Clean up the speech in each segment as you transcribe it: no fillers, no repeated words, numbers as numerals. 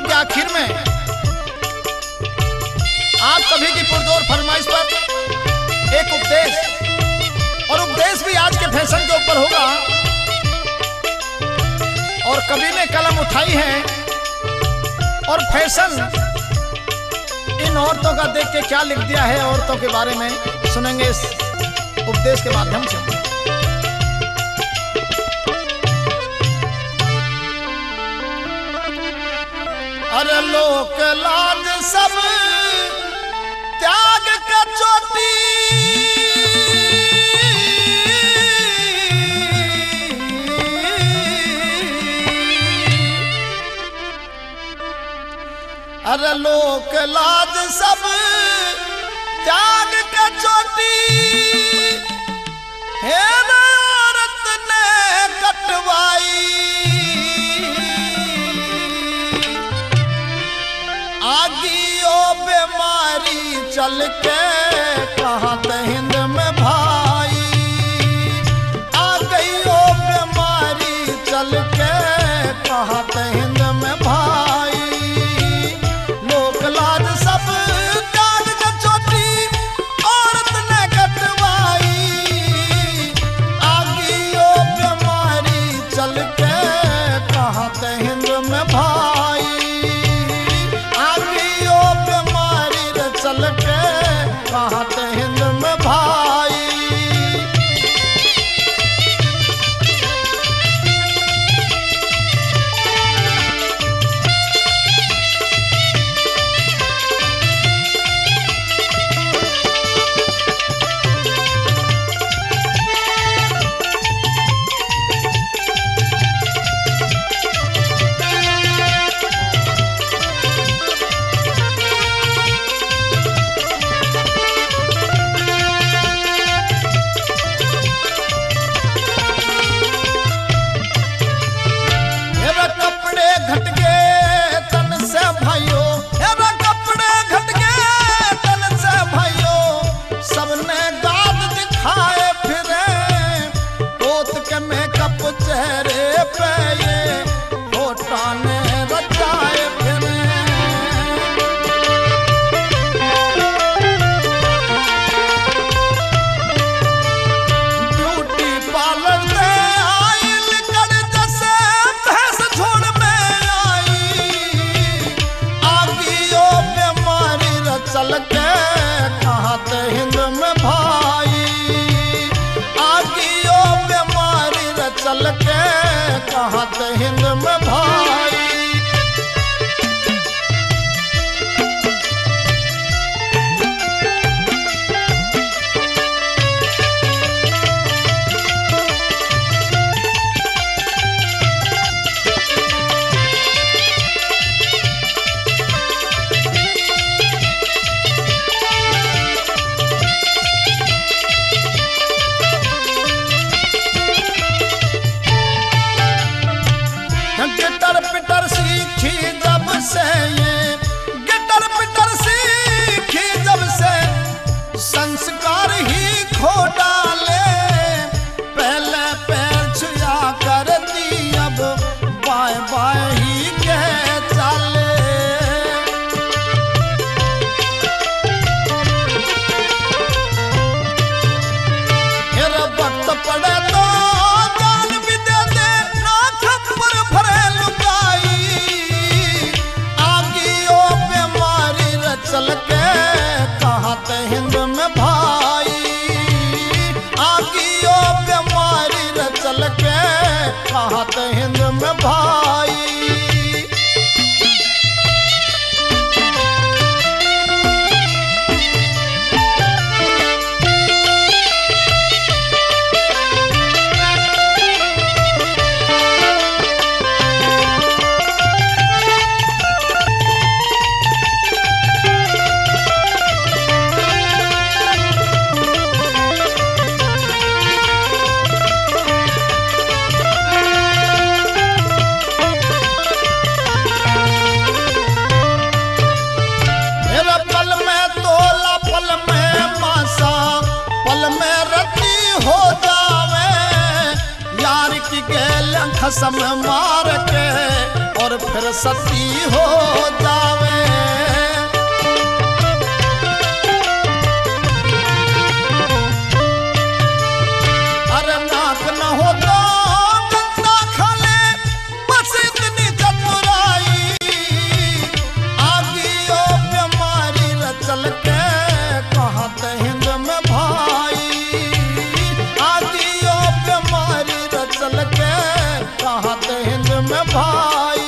कार्यक्रम के आखिर में आप सभी की पुरजोर फरमाइश पर एक उपदेश, और उपदेश भी आज के फैशन के ऊपर होगा। और कवि ने कलम उठाई है और फैशन इन औरतों का देख के क्या लिख दिया है औरतों के बारे में सुनेंगे इस उपदेश के माध्यम से। अरे लोक लाज सब त्याग का चोटी, अरे लोक लाज सब त्याग का चोटी, हे औरत ने कटवाई, आगियो बीमारी चल के कहाँ हिंद में भाई, आ गई ओ बीमारी चल के कहाँ हिंद में भाई। लोक लाज सब त्याग का चोटी औरत ने कटवाई, आगियो बीमारी चल के कहाँ हिंद में भाई, चल के कहाँ हिंद में भाई। चेहरे पे ये होठा ने रचाए फिरे, ब्यूटी पार्लर से आई लिकड़ जैसे भैंस झोड़ में आई, आगियो बीमारी चल के कहाँ हिंद में भाई, आगियो बीमारी चल के कहाँ हिंद में भाई। गिटर पिटर सीखी जब से ये, गिटर पिटर सीखी जब से संस्कार ही खो डाले, पहले पैर छुआ करती अब बाय बाय ही कह चाले, फिर वक्त पड़े तो जान भी दे दे ना खबर भरे लुकाई, आगियो बीमारी चल के कहाँ हिंद में भाई, आगियो बीमारी चल के कहाँ हिंद में भाई। खसम मार के और और फिर सती हो जावे। अरे नाक न हो तो गंदा खाले, बस इतनी चतुराई। आगियो बीमारी रचल के कहत हिंद में भाई। आगियो बीमारी रचल के कहत हिंद में भाई।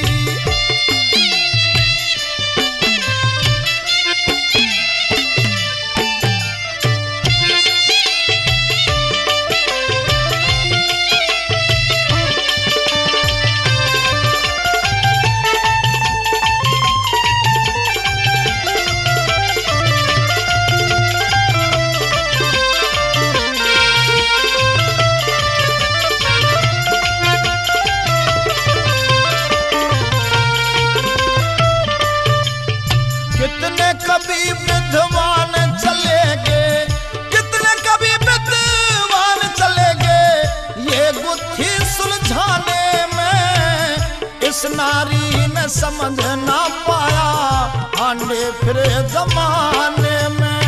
कितने कभी विद्वान चले गए, कितने कभी विद्वान चले गए ये गुत्थी सुलझाने में। इस नारी ने समझ ना पाया आंधे फिरे जमाने में।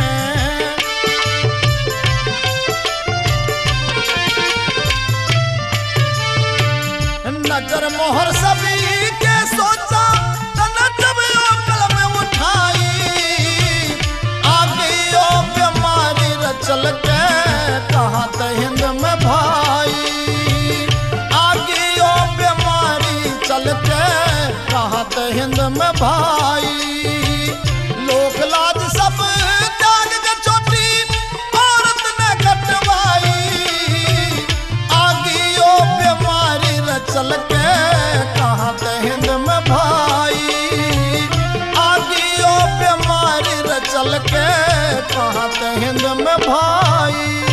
नजर मोहर सभी के सोचा, जब कलम उठाई। आगियो बीमारी रचल के कहत हिंद में भाई। आगियो बीमारी चल के कहत हिंद में भाई। लोक लाज सब त्याग के छोटी औरत ने कटवाई। आगियो बीमारी रचल के कहत हिंद में भाई। आगियो बीमारी रचल के कहत हिंद में भाई।